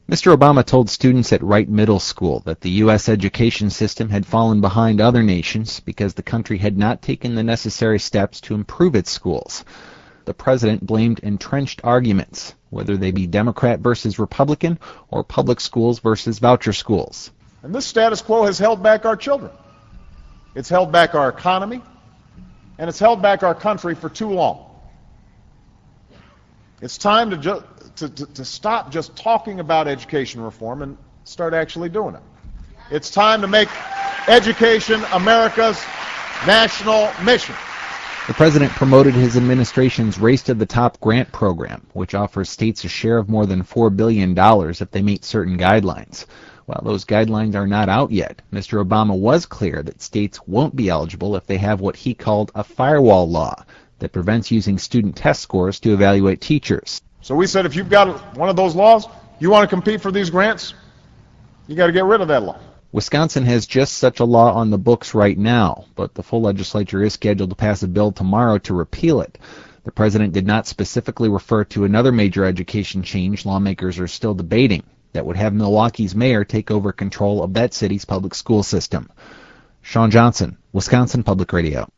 Mr. Obama told students at Wright Middle School that the U.S. education system had fallen behind other nations because the country had not taken the necessary steps to improve its schools. The president blamed entrenched arguments, whether they be Democrat versus Republican or public schools versus voucher schools. And this status quo has held back our children. It's held back our economy, and it's held back our country for too long. It's time to stop just talking about education reform and start actually doing it. It's time to make education America's national mission. The president promoted his administration's Race to the Top grant program, which offers states a share of more than $4 billion if they meet certain guidelines. While those guidelines are not out yet, Mr. Obama was clear that states won't be eligible if they have what he called a firewall law that prevents using student test scores to evaluate teachers. So we said if you've got one of those laws, you want to compete for these grants, you got to get rid of that law. Wisconsin has just such a law on the books right now, but the full legislature is scheduled to pass a bill tomorrow to repeal it. The president did not specifically refer to another major education change lawmakers are still debating that would have Milwaukee's mayor take over control of that city's public school system. Sean Johnson, Wisconsin Public Radio.